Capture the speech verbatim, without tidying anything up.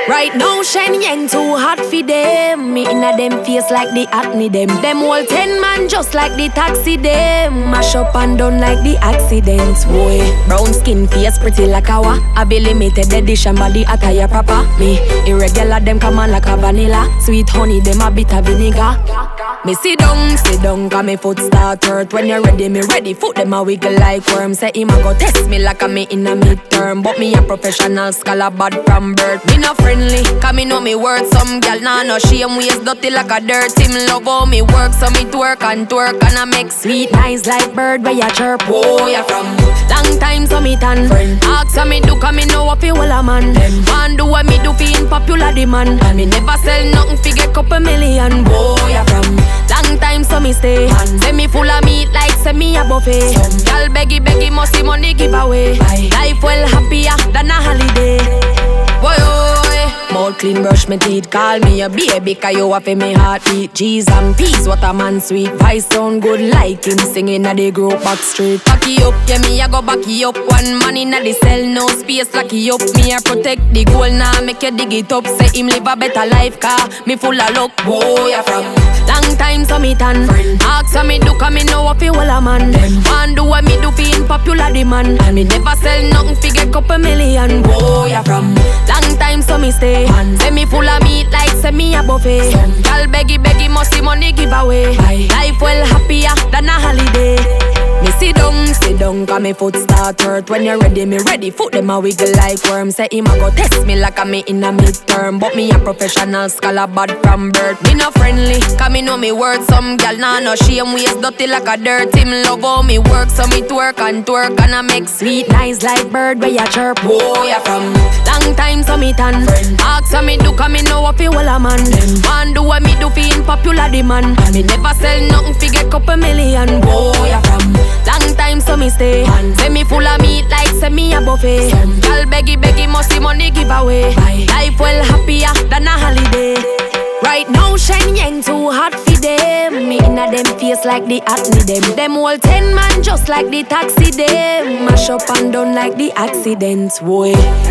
Right now, Shen Yang too hot for them. Me inna them face like the acne them. Them all ten man just like the taxi them. Mash up and done like the accidents, boy. Brown skin face pretty like a wa. I be limited edition body attire proper. Me irregular them come on like a vanilla. Sweet honey them a bit of vinegar. Me sit down, sit down, cause me foot start hurt. When you're ready, me ready. Foot them a wiggle like worm. Say him a go test me like a me in a midterm. But me a professional scholar bad from birth. Me no friendly, cause me know me worth. Some gal nah no shame waist dirty like a dirt. Him love how me work, so me twerk and twerk. And I make sweet nice like bird where you chirp. Oh, you from long time so me tan friend. Ask how me do, cause me know what fi hold a man. Man do what me do fi in popular demand. And me never sell nothing fi get couple million. Boy, you from long time so me stay. Say me full of meat like say me a buffet. Y'all beggy beggy must see money give away. Life well happier than a holiday. Boy, oh, mouth clean, brush my teeth. Call me a baby, cause you have me heartbeat. G's and P's, what a man sweet. Voice sound good like him singing at the group back street. Back you up, yeah me a go back you up. One man in the cell, no space lock you up. Me a protect the goal now, nah, make you dig it up. Say him live a better life, car me full of luck. Boy, you from long time so me tan friend. Ask how me do, cause me know what fi hold a man. Man do what me do fi in popular demand. And me never sell nothing fi get couple million. Boy, you from long time so me stay. Say me full of meat like say me a buffet. Y'all beggy beggy must see money give away. Life well happier than a holiday. Me sit down, sit down, cause me foot start hurt. When you're ready, me ready. Foot them a wiggle like worm. Say him a go test me like a me in a midterm. But me a professional scholar bad from birth. Me no friendly, cause me know me worth. Some gal nah no shame waist dirty like a dirt. Him love how me work, so me twerk and twerk. And I make sweet nice like bird where you chirp. Oh, you from long time so me tan friend. Ask how me do, cause me know what fi hold a man. Man do what me do fi in popular demand. And me never sell nothing fi get couple million. Boy, you from long time so me stay. Say me full of meat like say me a buffet. Y'all beggy beggy must see money give away. Life well happier than a holiday. Right now Shen Yang too hot for them. Me inna them face like the acne them. Them all ten man just like the taxi them. Mash up and done like the accidents, boy.